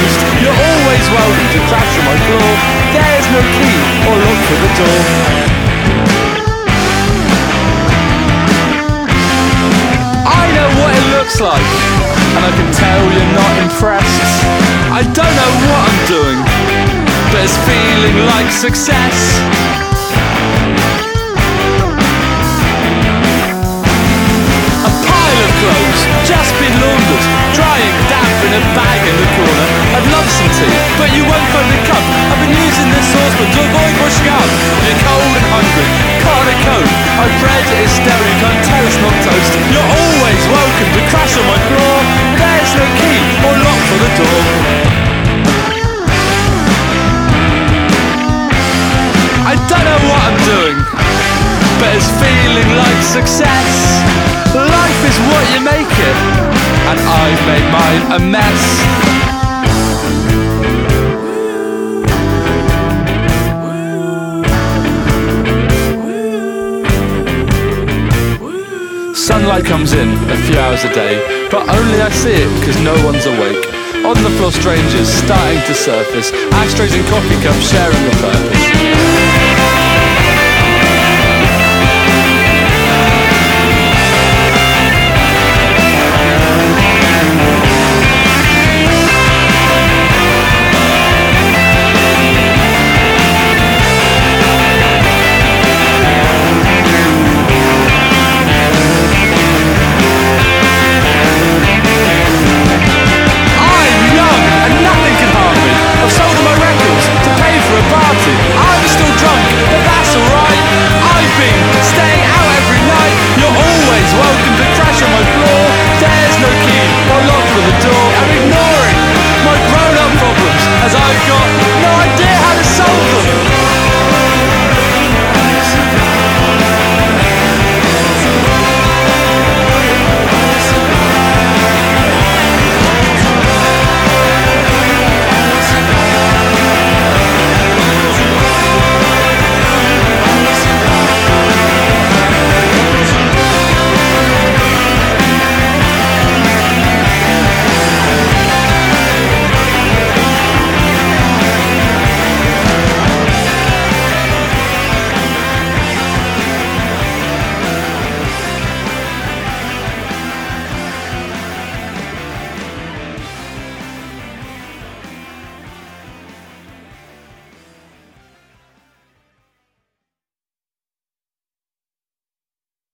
toast. You're always welcome to crash on my floor. There's no key or lock for the door. I know what it looks like, and I can tell you're not impressed. I don't know what I'm doing, but it's feeling like success. A pile of clothes, just been laundered, drying damp in a bag in the corner. I'd love some tea, but you won't find the cup. I've been using this saucepan to avoid washing up. You're cold and hungry, can't a code. I've read it is stale, you can't tell it's not toast. You're always welcome to crash on my floor. There's no key or lock for the door. I don't know what I'm doing, but it's feeling like success. Life is what you make it, and I've made mine a mess. Sunlight comes in a few hours a day, but only I see it because no one's awake. On the floor strangers starting to surface, ashtrays and coffee cups sharing a purpose.